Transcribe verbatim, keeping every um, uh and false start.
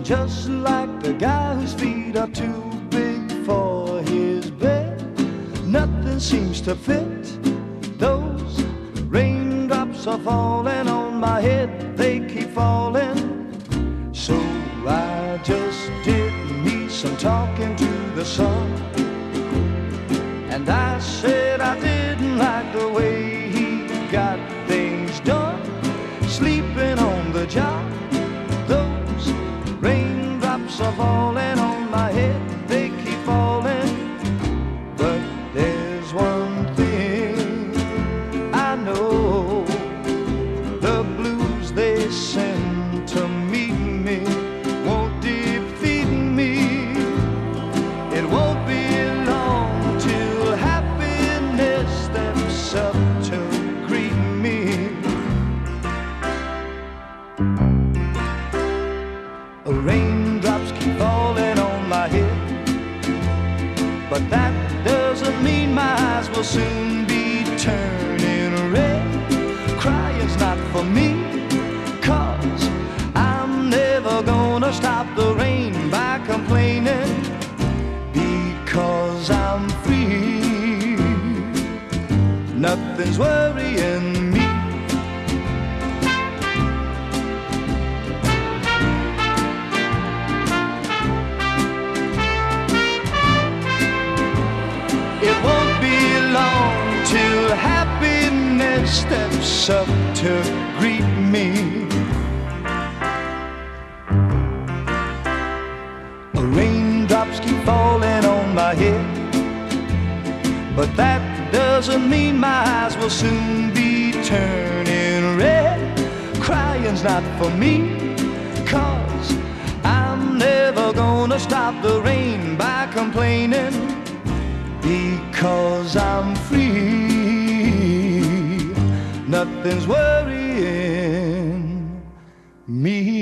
just like the guy whose feet are too big for his bed. Nothing seems to fit. Those raindrops are falling on my head, they keep falling. So I just did me some talking to the sun, and I said I didn't like the way he got things done, sleeping on the job. Those raindrops are falling on my head, they keep falling. But there's one thing I know, the blues they send to meet me won't defeat me. It won't be long till happiness steps up to greet me. Raindrops keep falling on my head, but that doesn't mean my eyes will soon be turning red. Crying's not for me, 'cause I'm never gonna stop the rain by complaining, because I'm free. Nothing's worrying me. It won't be long till happiness steps up to greet me. Raindrops keep falling on my head, but that doesn't mean my eyes will soon be turning red. Crying's not for me, 'cause I'm never gonna stop the rain by complaining, because I'm free. Nothing's worrying me.